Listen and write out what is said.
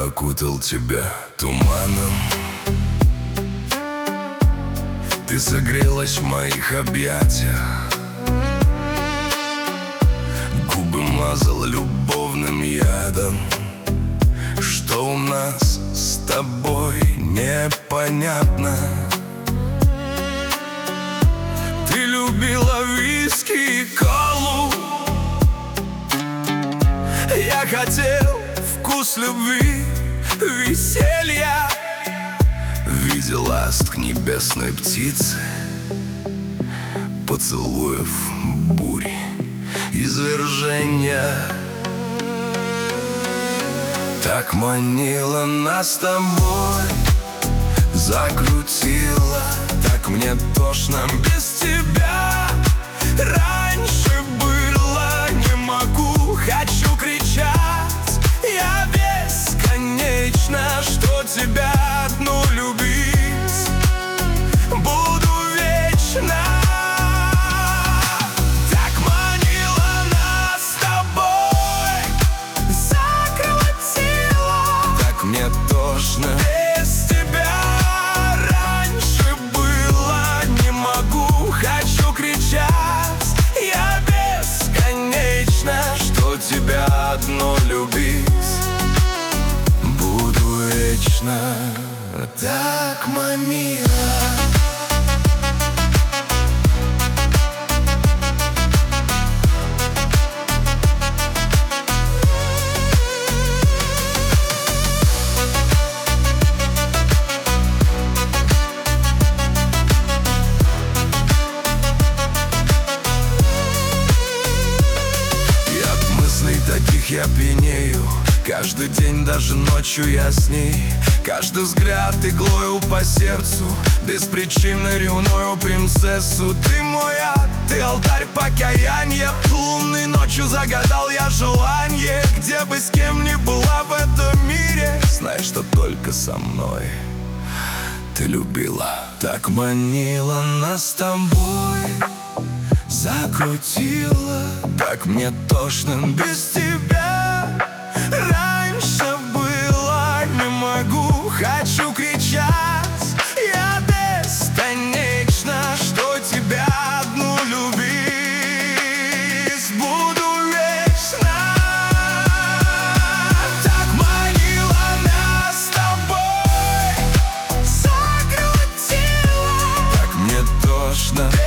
Я окутал тебя туманом, ты согрелась в моих объятиях, губы мазал любовным ядом. Что у нас с тобой непонятно. Ты любила виски и колу, я хотел вкус любви, веселья. Видел ласт небесной птицы, поцелуев бури, извержения. Так манила нас с тобой, закрутила, так мне тошно без тебя. Раньше было, не могу, хочу кричать. Я бесконечно, что тебя одну любить буду вечно. Мне тошно без тебя. Раньше было, не могу, хочу кричать. Я бесконечно, что тебя одну любить буду вечно. Так манила. Таких я пьянею, каждый день, даже ночью я с ней. Каждый взгляд иглою по сердцу, беспричинно ревную принцессу. Ты мой ад, ты алтарь покаяния. Лунной ночью загадал я желание. Где бы с кем ни была в этом мире, знай, что только со мной ты любила. Так манила нас с тобой, закрутила, так мне тошно без тебя. Раньше было, не могу, хочу кричать. Я бесконечно, что тебя одну любить буду вечно. Так манила нас с тобой, закрутила, так мне тошно